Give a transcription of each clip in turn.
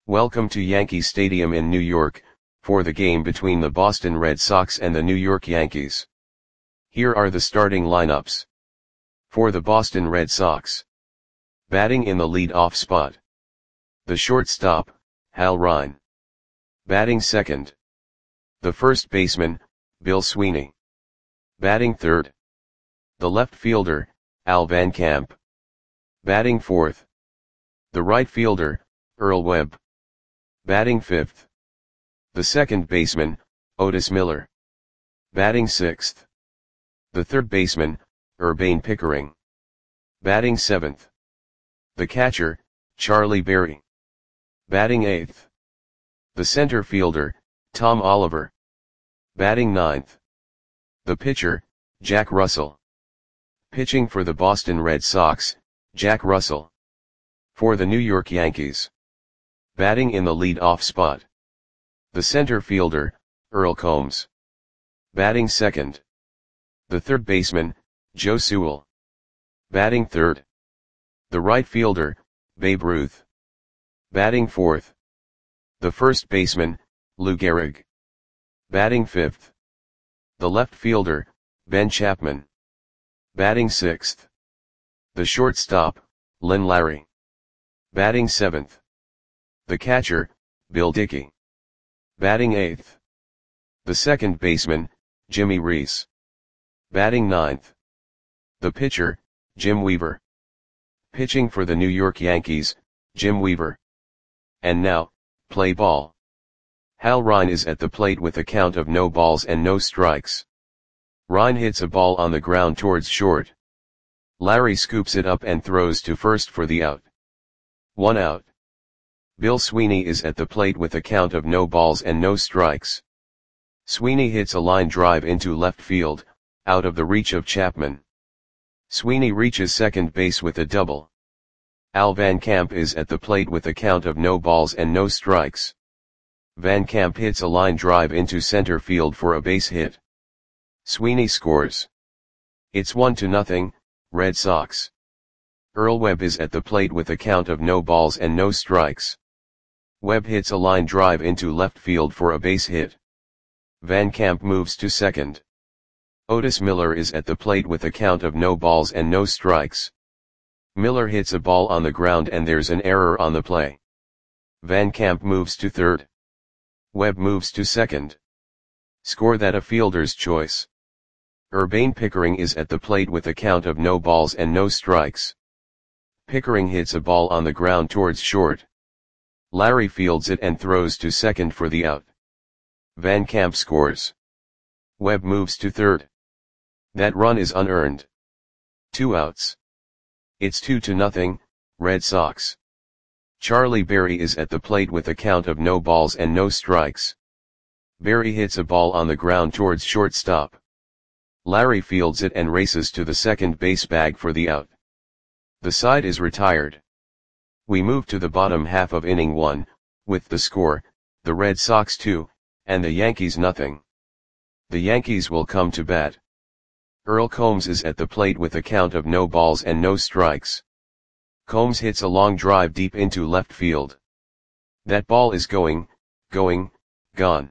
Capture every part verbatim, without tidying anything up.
Welcome to Yankee Stadium in New York, for the game between the Boston Red Sox and the New York Yankees. Here are the starting lineups. For the Boston Red Sox. Batting in the lead-off spot. The shortstop, Hal Ryan. Batting second. The first baseman, Bill Sweeney. Batting third. The left fielder, Al Van Camp. Batting fourth. The right fielder, Earl Webb. Batting fifth. The second baseman, Otis Miller. Batting sixth. The third baseman, Urbane Pickering. Batting seventh. The catcher, Charlie Berry. Batting eighth. The center fielder, Tom Oliver. Batting ninth. The pitcher, Jack Russell. Pitching for the Boston Red Sox, Jack Russell. For the New York Yankees. Batting in the lead-off spot. The center fielder, Earl Combs. Batting second. The third baseman, Joe Sewell. Batting third. The right fielder, Babe Ruth. Batting fourth. The first baseman, Lou Gehrig. Batting fifth. The left fielder, Ben Chapman. Batting sixth. The shortstop, Lynn Larry. Batting seventh. The catcher, Bill Dickey. Batting eighth. The second baseman, Jimmy Reese. Batting ninth. The pitcher, Jim Weaver. Pitching for the New York Yankees, Jim Weaver. And now, play ball. Hal Ryan is at the plate with a count of no balls and no strikes. Ryan hits a ball on the ground towards short. Larry scoops it up and throws to first for the out. One out. Bill Sweeney is at the plate with a count of no balls and no strikes. Sweeney hits a line drive into left field, out of the reach of Chapman. Sweeney reaches second base with a double. Al Van Camp is at the plate with a count of no balls and no strikes. Van Camp hits a line drive into center field for a base hit. Sweeney scores. It's one to nothing, Red Sox. Earl Webb is at the plate with a count of no balls and no strikes. Webb hits a line drive into left field for a base hit. Van Camp moves to second. Otis Miller is at the plate with a count of no balls and no strikes. Miller hits a ball on the ground and there's an error on the play. Van Camp moves to third. Webb moves to second. Score that a fielder's choice. Urbane Pickering is at the plate with a count of no balls and no strikes. Pickering hits a ball on the ground towards short. Larry fields it and throws to second for the out. Van Camp scores. Webb moves to third. That run is unearned. Two outs. It's two to nothing, Red Sox. Charlie Berry is at the plate with a count of no balls and no strikes. Berry hits a ball on the ground towards shortstop. Larry fields it and races to the second base bag for the out. The side is retired. We move to the bottom half of inning one, with the score, the Red Sox two, and the Yankees nothing. The Yankees will come to bat. Earl Combs is at the plate with a count of no balls and no strikes. Combs hits a long drive deep into left field. That ball is going, going, gone.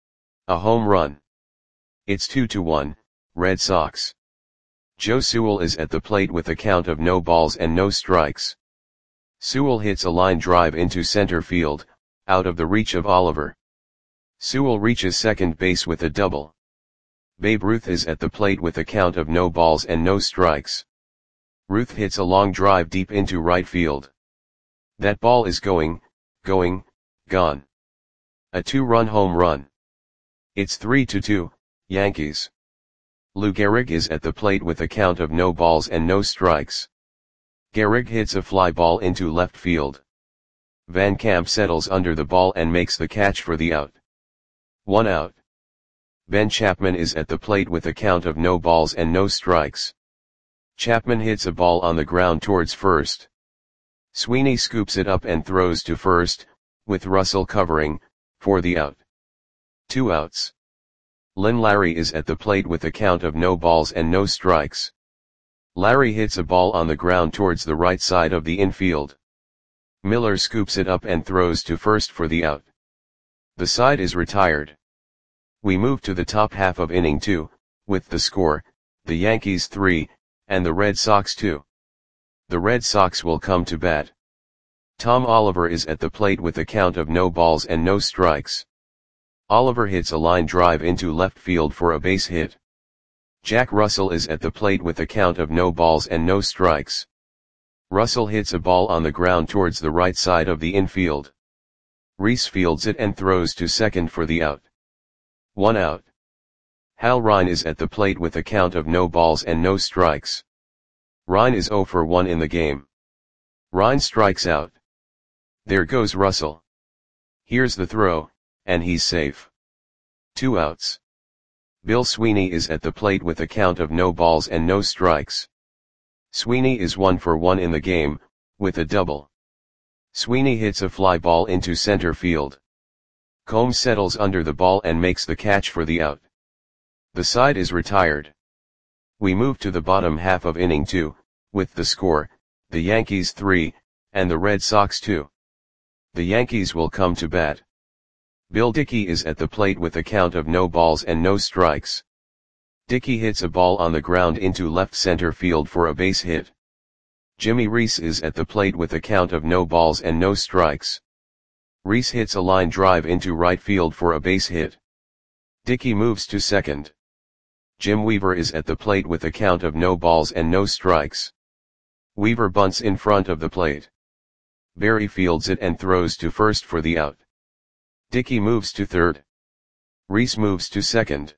A home run. It's two to one, Red Sox. Joe Sewell is at the plate with a count of no balls and no strikes. Sewell hits a line drive into center field, out of the reach of Oliver. Sewell reaches second base with a double. Babe Ruth is at the plate with a count of no balls and no strikes. Ruth hits a long drive deep into right field. That ball is going, going, gone. A two-run home run. It's three to two, Yankees. Lou Gehrig is at the plate with a count of no balls and no strikes. Gehrig hits a fly ball into left field. Van Camp settles under the ball and makes the catch for the out. One out. Ben Chapman is at the plate with a count of no balls and no strikes. Chapman hits a ball on the ground towards first. Sweeney scoops it up and throws to first, with Russell covering, for the out. Two outs. Lynn Larry is at the plate with a count of no balls and no strikes. Larry hits a ball on the ground towards the right side of the infield. Miller scoops it up and throws to first for the out. The side is retired. We move to the top half of inning two, with the score, the Yankees three, and the Red Sox two. The Red Sox will come to bat. Tom Oliver is at the plate with a count of no balls and no strikes. Oliver hits a line drive into left field for a base hit. Jack Russell is at the plate with a count of no balls and no strikes. Russell hits a ball on the ground towards the right side of the infield. Reese fields it and throws to second for the out. One out. Hal Ryan is at the plate with a count of no balls and no strikes. Ryan is oh for one in the game. Ryan strikes out. There goes Russell. Here's the throw, and he's safe. Two outs. Bill Sweeney is at the plate with a count of no balls and no strikes. Sweeney is one for one in the game, with a double. Sweeney hits a fly ball into center field. Combs settles under the ball and makes the catch for the out. The side is retired. We move to the bottom half of inning two, with the score, the Yankees three, and the Red Sox two. The Yankees will come to bat. Bill Dickey is at the plate with a count of no balls and no strikes. Dickey hits a ball on the ground into left center field for a base hit. Jimmy Reese is at the plate with a count of no balls and no strikes. Reese hits a line drive into right field for a base hit. Dickey moves to second. Jim Weaver is at the plate with a count of no balls and no strikes. Weaver bunts in front of the plate. Barry fields it and throws to first for the out. Dickey moves to third. Reese moves to second.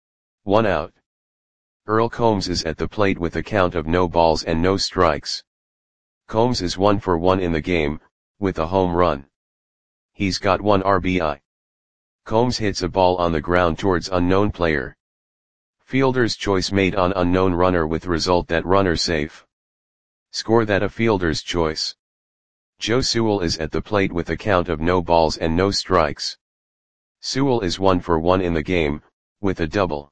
One out. Earl Combs is at the plate with a count of no balls and no strikes. Combs is one for one in the game, with a home run. He's got one R B I. Combs hits a ball on the ground towards unknown player. Fielder's choice made on unknown runner with result that runner safe. Score that a fielder's choice. Joe Sewell is at the plate with a count of no balls and no strikes. Sewell is one for one in the game, with a double.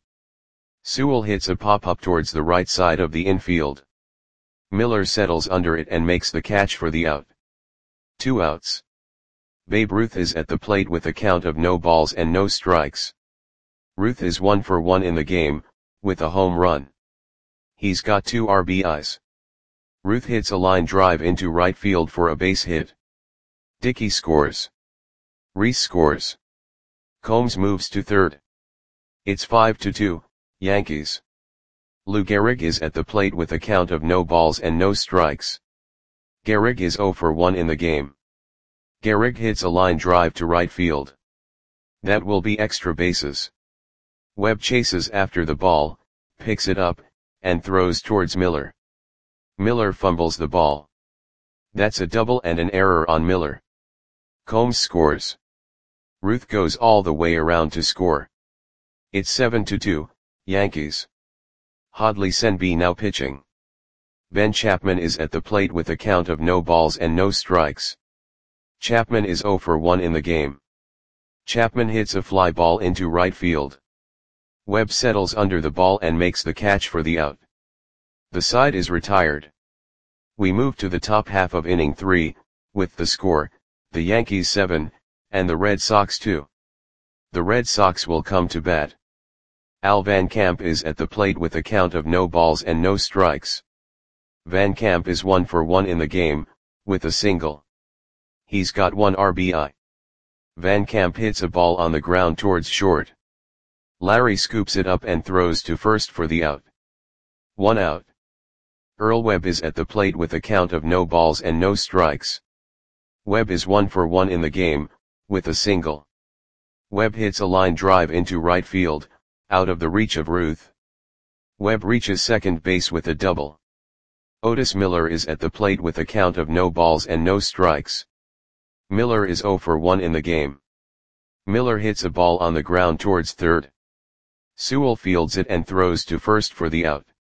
Sewell hits a pop-up towards the right side of the infield. Miller settles under it and makes the catch for the out. Two outs. Babe Ruth is at the plate with a count of no balls and no strikes. Ruth is one for one in the game, with a home run. He's got two R B Is. Ruth hits a line drive into right field for a base hit. Dickey scores. Reese scores. Combs moves to third. It's five to two, Yankees. Lou Gehrig is at the plate with a count of no balls and no strikes. Gehrig is oh for one in the game. Gehrig hits a line drive to right field. That will be extra bases. Webb chases after the ball, picks it up, and throws towards Miller. Miller fumbles the ball. That's a double and an error on Miller. Combs scores. Ruth goes all the way around to score. It's seven to two, Yankees. Hadley Senby now pitching. Ben Chapman is at the plate with a count of no balls and no strikes. Chapman is oh for one in the game. Chapman hits a fly ball into right field. Webb settles under the ball and makes the catch for the out. The side is retired. We move to the top half of inning three, with the score, the Yankees seven, and the Red Sox two. The Red Sox will come to bat. Al Van Camp is at the plate with a count of no balls and no strikes. Van Camp is one for one in the game, with a single. He's got one R B I. Van Camp hits a ball on the ground towards short. Larry scoops it up and throws to first for the out. One out. Earl Webb is at the plate with a count of no balls and no strikes. Webb is one for one in the game, with a single. Webb hits a line drive into right field, out of the reach of Ruth. Webb reaches second base with a double. Otis Miller is at the plate with a count of no balls and no strikes. Miller is oh for one in the game. Miller hits a ball on the ground towards third. Sewell fields it and throws to first for the out.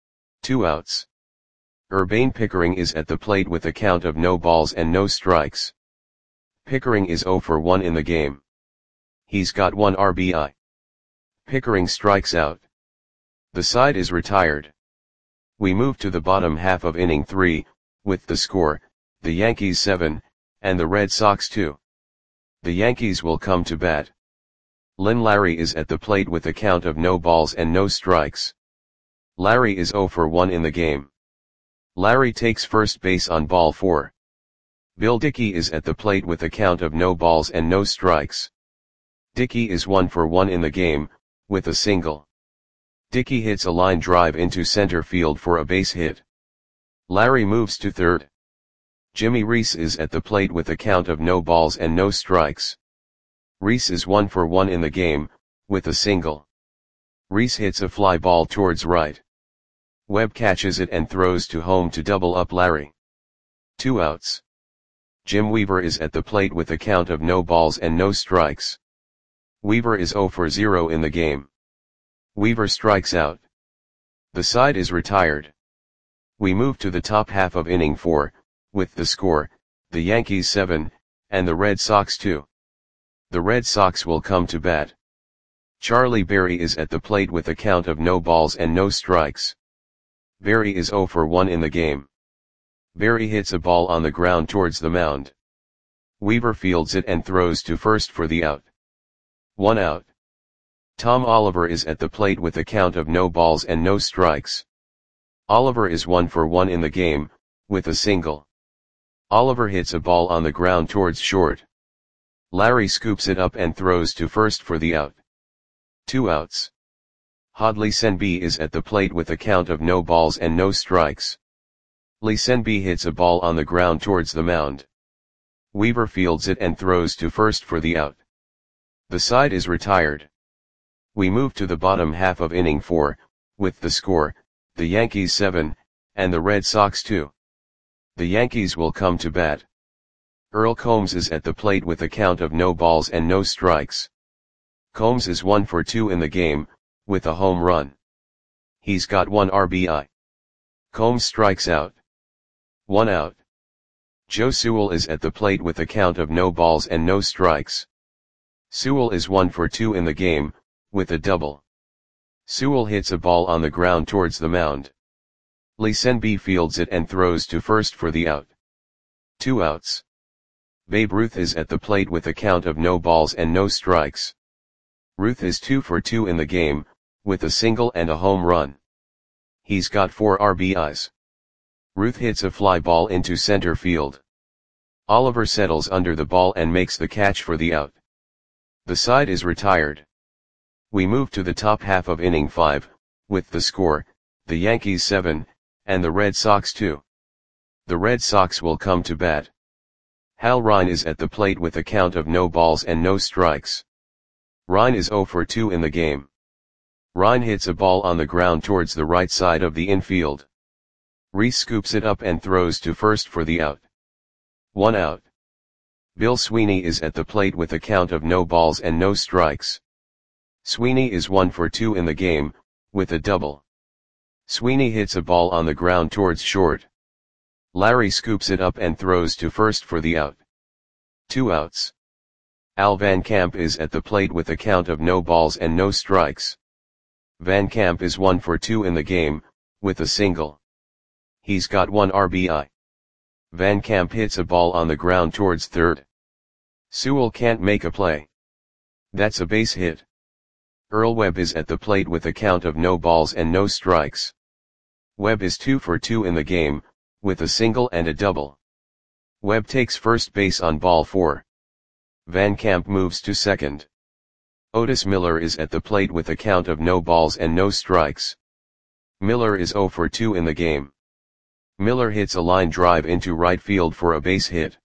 Two outs. Urbane Pickering is at the plate with a count of no balls and no strikes. Pickering is oh for one in the game. He's got one R B I. Pickering strikes out. The side is retired. We move to the bottom half of inning three, with the score, the Yankees seven, and the Red Sox two. The Yankees will come to bat. Lynn Larry is at the plate with a count of no balls and no strikes. Larry is oh for one in the game. Larry takes first base on ball four. Bill Dickey is at the plate with a count of no balls and no strikes. Dickey is one for one in the game, with a single. Dickey hits a line drive into center field for a base hit. Larry moves to third. Jimmy Reese is at the plate with a count of no balls and no strikes. Reese is one for one in the game, with a single. Reese hits a fly ball towards right. Webb catches it and throws to home to double up Larry. Two outs. Jim Weaver is at the plate with a count of no balls and no strikes. Weaver is oh for zero in the game. Weaver strikes out. The side is retired. We move to the top half of inning four, with the score, the Yankees seven, and the Red Sox two. The Red Sox will come to bat. Charlie Berry is at the plate with a count of no balls and no strikes. Berry is oh for one in the game. Berry hits a ball on the ground towards the mound. Weaver fields it and throws to first for the out. One out. Tom Oliver is at the plate with a count of no balls and no strikes. Oliver is one for one in the game, with a single. Oliver hits a ball on the ground towards short. Larry scoops it up and throws to first for the out. Two outs. Hodley Senby is at the plate with a count of no balls and no strikes. Lee Senby hits a ball on the ground towards the mound. Weaver fields it and throws to first for the out. The side is retired. We move to the bottom half of inning four, with the score, the Yankees seven, and the Red Sox two. The Yankees will come to bat. Earl Combs is at the plate with a count of no balls and no strikes. Combs is one for two in the game, with a home run. He's got one R B I. Combs strikes out. One out. Joe Sewell is at the plate with a count of no balls and no strikes. Sewell is one for two in the game, with a double. Sewell hits a ball on the ground towards the mound. Lee Senby fields it and throws to first for the out. Two outs. Babe Ruth is at the plate with a count of no balls and no strikes. Ruth is two for two in the game, with a single and a home run. He's got four R B Is. Ruth hits a fly ball into center field. Oliver settles under the ball and makes the catch for the out. The side is retired. We move to the top half of inning five, with the score, the Yankees seven, and the Red Sox two. The Red Sox will come to bat. Hal Rine is at the plate with a count of no balls and no strikes. Rine is oh for two in the game. Rine hits a ball on the ground towards the right side of the infield. Reese scoops it up and throws to first for the out. One out. Bill Sweeney is at the plate with a count of no balls and no strikes. Sweeney is one for two in the game, with a double. Sweeney hits a ball on the ground towards short. Larry scoops it up and throws to first for the out. Two outs. Al Van Camp is at the plate with a count of no balls and no strikes. Van Camp is one for two in the game, with a single. He's got one R B I. Van Camp hits a ball on the ground towards third. Sewell can't make a play. That's a base hit. Earl Webb is at the plate with a count of no balls and no strikes. Webb is two for two in the game, with a single and a double. Webb takes first base on ball four. Van Camp moves to second. Otis Miller is at the plate with a count of no balls and no strikes. Miller is oh for two in the game. Miller hits a line drive into right field for a base hit.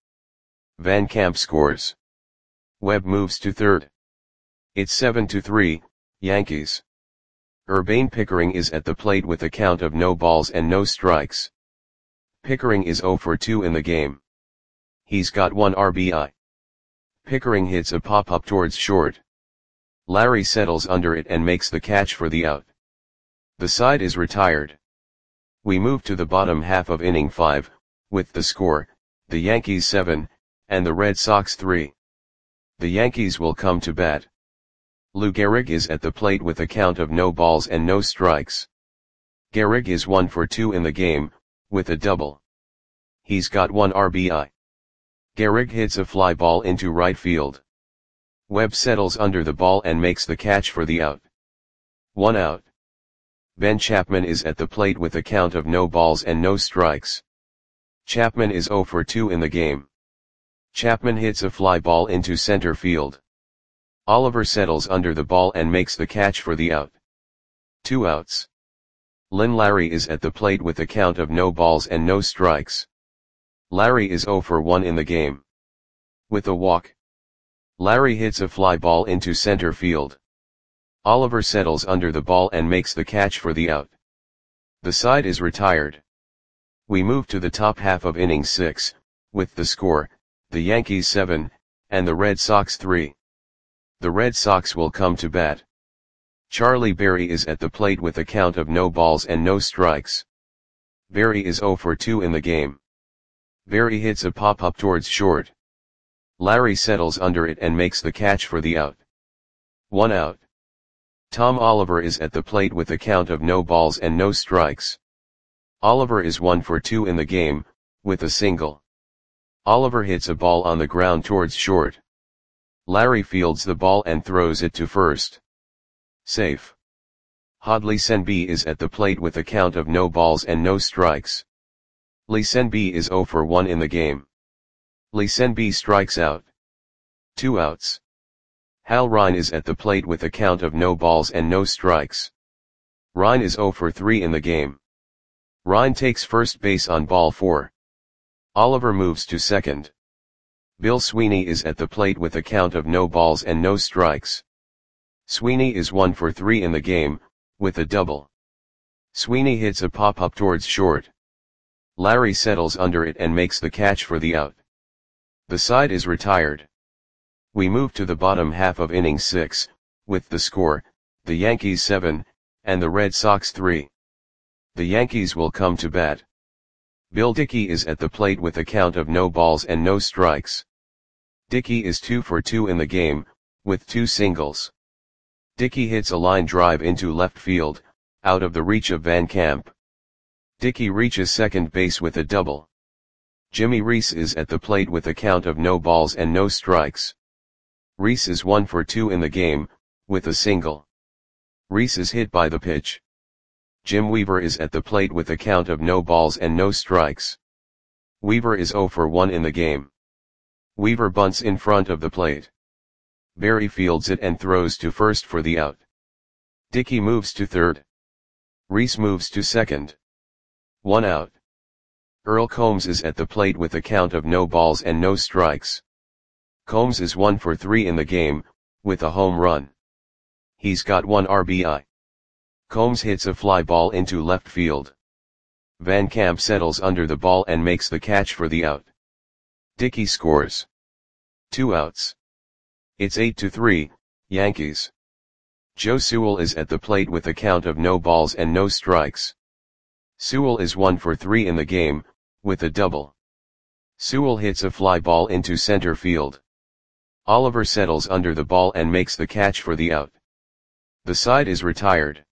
Van Camp scores. Webb moves to third. It's seven to three, Yankees. Urbane Pickering is at the plate with a count of no balls and no strikes. Pickering is oh for two in the game. He's got one R B I. Pickering hits a pop-up towards short. Larry settles under it and makes the catch for the out. The side is retired. We move to the bottom half of inning five, with the score, the Yankees seven, and the Red Sox three. The Yankees will come to bat. Lou Gehrig is at the plate with a count of no balls and no strikes. Gehrig is one for two in the game, with a double. He's got one R B I. Gehrig hits a fly ball into right field. Webb settles under the ball and makes the catch for the out. One out. Ben Chapman is at the plate with a count of no balls and no strikes. Chapman is zero for two in the game. Chapman hits a fly ball into center field. Oliver settles under the ball and makes the catch for the out. Two outs. Lynn Larry is at the plate with a count of no balls and no strikes. Larry is zero for one in the game. With a walk. Larry hits a fly ball into center field. Oliver settles under the ball and makes the catch for the out. The side is retired. We move to the top half of inning six, with the score, the Yankees seven, and the Red Sox three. The Red Sox will come to bat. Charlie Berry is at the plate with a count of no balls and no strikes. Berry is zero for two in the game. Berry hits a pop-up towards short. Larry settles under it and makes the catch for the out. One out. Tom Oliver is at the plate with a count of no balls and no strikes. Oliver is one for two in the game, with a single. Oliver hits a ball on the ground towards short. Larry fields the ball and throws it to first. Safe. Hodley Senby is at the plate with a count of no balls and no strikes. Lee Senby is zero for one in the game. Lee Senby strikes out. Two outs. Hal Rine is at the plate with a count of no balls and no strikes. Rine is zero for three in the game. Rine takes first base on ball four. Oliver moves to second. Bill Sweeney is at the plate with a count of no balls and no strikes. Sweeney is one for three in the game, with a double. Sweeney hits a pop-up towards short. Larry settles under it and makes the catch for the out. The side is retired. We move to the bottom half of inning six, with the score, the Yankees seven, and the Red Sox three. The Yankees will come to bat. Bill Dickey is at the plate with a count of no balls and no strikes. Dickey is two for two in the game, with two singles. Dickey hits a line drive into left field, out of the reach of Van Camp. Dickey reaches second base with a double. Jimmy Reese is at the plate with a count of no balls and no strikes. Reese is one for two in the game, with a single. Reese is hit by the pitch. Jim Weaver is at the plate with a count of no balls and no strikes. Weaver is zero for one in the game. Weaver bunts in front of the plate. Berry fields it and throws to first for the out. Dickey moves to third. Reese moves to second. One out. Earl Combs is at the plate with a count of no balls and no strikes. Combs is one for three in the game, with a home run. He's got one R B I. Combs hits a fly ball into left field. Van Camp settles under the ball and makes the catch for the out. Dickey scores. Two outs. It's eight to three, Yankees. Joe Sewell is at the plate with a count of no balls and no strikes. Sewell is one for three in the game, with a double. Sewell hits a fly ball into center field. Oliver settles under the ball and makes the catch for the out. The side is retired.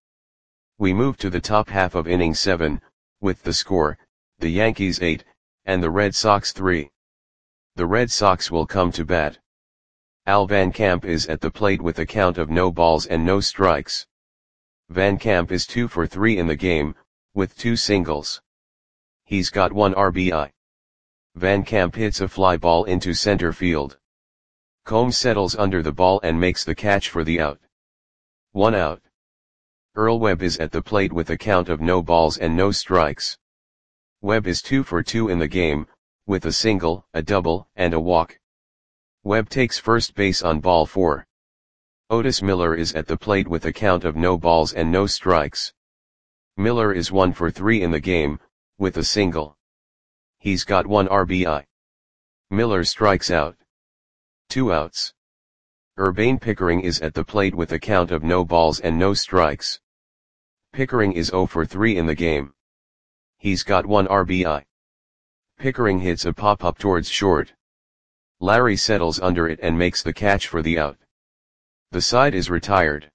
We move to the top half of inning seven, with the score, the Yankees eight, and the Red Sox three. The Red Sox will come to bat. Al Van Camp is at the plate with a count of no balls and no strikes. Van Camp is two for three in the game, with two singles. He's got one R B I. Van Camp hits a fly ball into center field. Combs settles under the ball and makes the catch for the out. One out. Earl Webb is at the plate with a count of no balls and no strikes. Webb is two for two in the game, with a single, a double, and a walk. Webb takes first base on ball four. Otis Miller is at the plate with a count of no balls and no strikes. Miller is one for three in the game, with a single. He's got one R B I. Miller strikes out. Two outs. Urbane Pickering is at the plate with a count of no balls and no strikes. Pickering is zero for three in the game. He's got one R B I. Pickering hits a pop-up towards short. Larry settles under it and makes the catch for the out. The side is retired.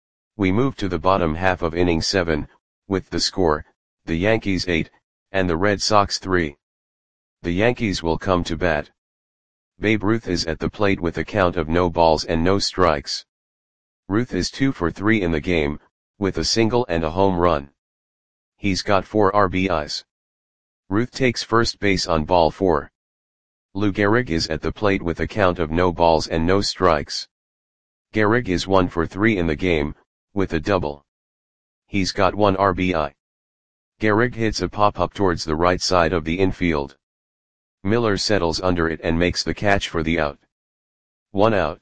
We move to the bottom half of inning seven, with the score, the Yankees eight, and the Red Sox three. The Yankees will come to bat. Babe Ruth is at the plate with a count of no balls and no strikes. Ruth is two for three in the game, with a single and a home run. He's got four R B Is. Ruth takes first base on ball four. Lou Gehrig is at the plate with a count of no balls and no strikes. Gehrig is one for three in the game, with a double. He's got one R B I. Gehrig hits a pop-up towards the right side of the infield. Miller settles under it and makes the catch for the out. One out.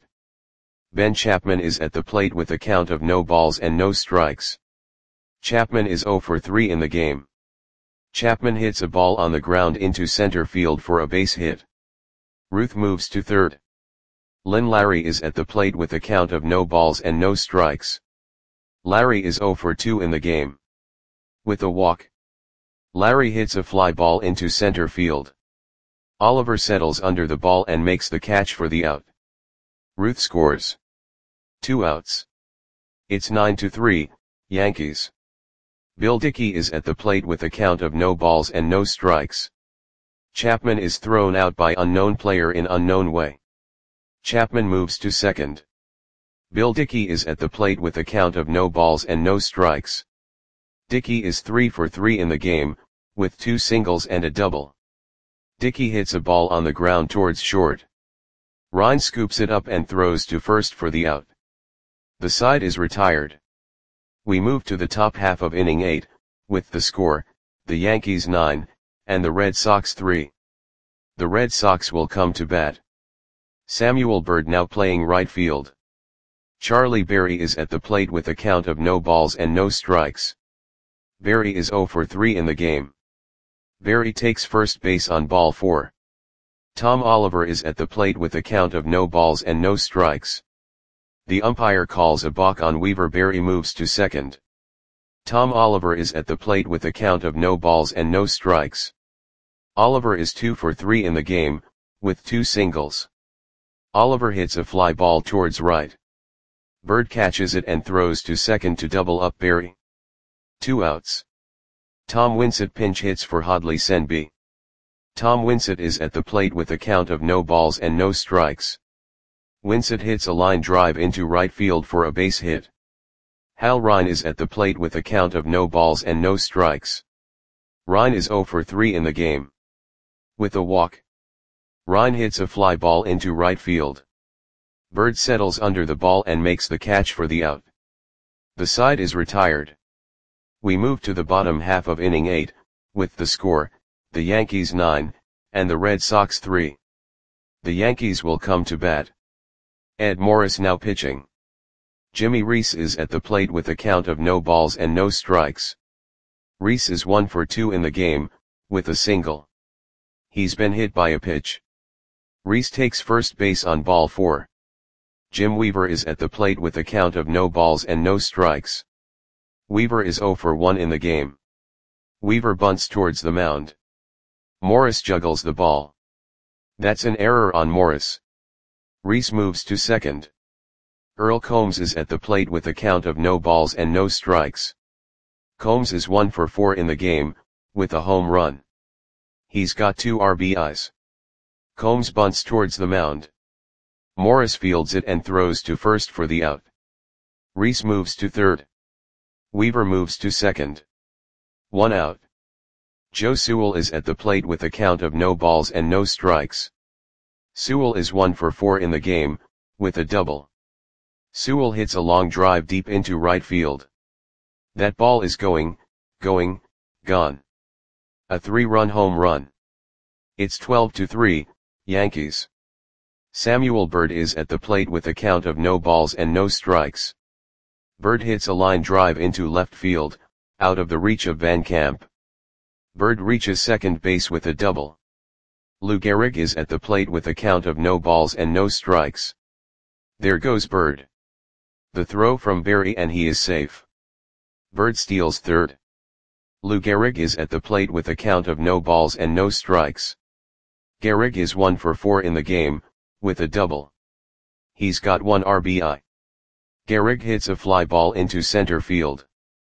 Ben Chapman is at the plate with a count of no balls and no strikes. Chapman is zero for three in the game. Chapman hits a ball on the ground into center field for a base hit. Ruth moves to third. Lynn Larry is at the plate with a count of no balls and no strikes. Larry is zero for two in the game. With a walk, Larry hits a fly ball into center field. Oliver settles under the ball and makes the catch for the out. Ruth scores. Two outs. It's nine to three, Yankees. Bill Dickey is at the plate with a count of no balls and no strikes. Chapman is thrown out by unknown player in unknown way. Chapman moves to second. Bill Dickey is at the plate with a count of no balls and no strikes. Dickey is three for three in the game, with two singles and a double. Dickey hits a ball on the ground towards short. Ryan scoops it up and throws to first for the out. The side is retired. We move to the top half of inning eight, with the score, the Yankees nine, and the Red Sox three. The Red Sox will come to bat. Samuel Byrd now playing right field. Charlie Berry is at the plate with a count of no balls and no strikes. Berry is zero for three in the game. Berry takes first base on ball four. Tom Oliver is at the plate with a count of no balls and no strikes. The umpire calls a balk on Weaver. Berry moves to second. Tom Oliver is at the plate with a count of no balls and no strikes. Oliver is two for three in the game, with two singles. Oliver hits a fly ball towards right. Byrd catches it and throws to second to double up Berry. Two outs. Tom Winsett pinch hits for Hadley Senby. Tom Winsett is at the plate with a count of no balls and no strikes. Winsett hits a line drive into right field for a base hit. Hal Ryan is at the plate with a count of no balls and no strikes. Ryan is zero for three in the game. With a walk, Ryan hits a fly ball into right field. Byrd settles under the ball and makes the catch for the out. The side is retired. We move to the bottom half of inning eight, with the score, the Yankees nine, and the Red Sox three. The Yankees will come to bat. Ed Morris now pitching. Jimmy Reese is at the plate with a count of no balls and no strikes. Reese is one for two in the game, with a single. He's been hit by a pitch. Reese takes first base on ball four. Jim Weaver is at the plate with a count of no balls and no strikes. Weaver is zero for one in the game. Weaver bunts towards the mound. Morris juggles the ball. That's an error on Morris. Reese moves to second. Earl Combs is at the plate with a count of no balls and no strikes. Combs is one for four in the game, with a home run. He's got two R B Is. Combs bunts towards the mound. Morris fields it and throws to first for the out. Reese moves to third. Weaver moves to second. One out. Joe Sewell is at the plate with a count of no balls and no strikes. Sewell is one for four in the game, with a double. Sewell hits a long drive deep into right field. That ball is going, going, gone. A three-run home run. It's twelve to three, Yankees. Samuel Byrd is at the plate with a count of no balls and no strikes. Byrd hits a line drive into left field, out of the reach of Van Camp. Byrd reaches second base with a double. Lou Gehrig is at the plate with a count of no balls and no strikes. There goes Byrd. The throw from Berry and he is safe. Byrd steals third. Lou Gehrig is at the plate with a count of no balls and no strikes. Gehrig is one for four in the game, with a double. He's got one R B I. Gehrig hits a fly ball into center field.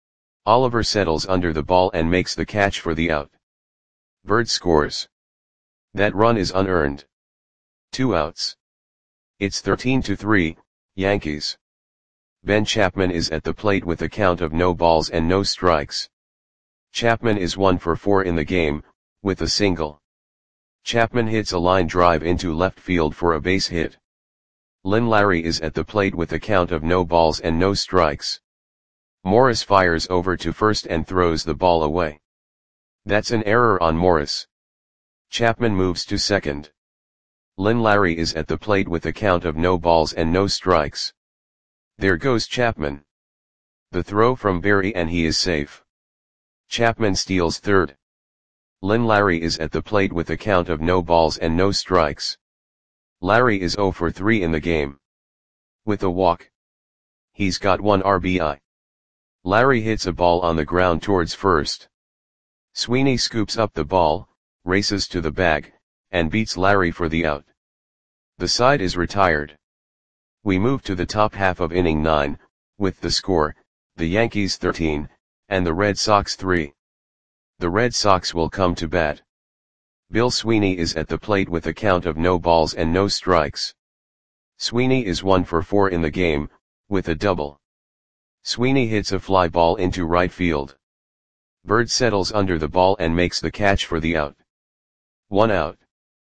Oliver settles under the ball and makes the catch for the out. Byrd scores. That run is unearned. Two outs. It's thirteen to three, Yankees. Ben Chapman is at the plate with a count of no balls and no strikes. Chapman is one for four in the game, with a single. Chapman hits a line drive into left field for a base hit. Lynn Larry is at the plate with a count of no balls and no strikes. Morris fires over to first and throws the ball away. That's an error on Morris. Chapman moves to second. Lynn Larry is at the plate with a count of no balls and no strikes. There goes Chapman. The throw from Berry and he is safe. Chapman steals third. Lynn Larry is at the plate with a count of no balls and no strikes. Larry is oh for three in the game. With a walk. He's got one R B I. Larry hits a ball on the ground towards first. Sweeney scoops up the ball, races to the bag, and beats Larry for the out. The side is retired. We move to the top half of inning nine, with the score, the Yankees thirteen, and the Red Sox three. The Red Sox will come to bat. Bill Sweeney is at the plate with a count of no balls and no strikes. Sweeney is one for four in the game, with a double. Sweeney hits a fly ball into right field. Bird settles under the ball and makes the catch for the out. One out.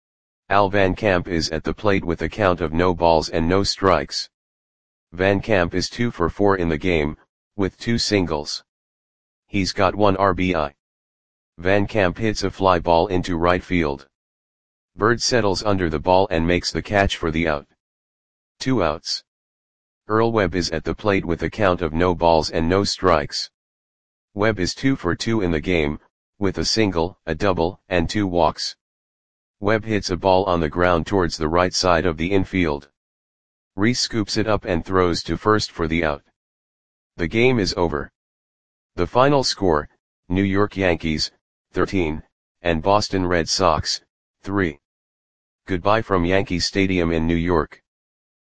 Al Van Camp is at the plate with a count of no balls and no strikes. Van Camp is two for four in the game, with two singles. He's got one R B I. Van Camp hits a fly ball into right field. Bird settles under the ball and makes the catch for the out. Two outs. Earl Webb is at the plate with a count of no balls and no strikes. Webb is two for two in the game, with a single, a double, and two walks. Webb hits a ball on the ground towards the right side of the infield. Reese scoops it up and throws to first for the out. The game is over. The final score, New York Yankees, thirteen, and Boston Red Sox, three. Goodbye from Yankee Stadium in New York.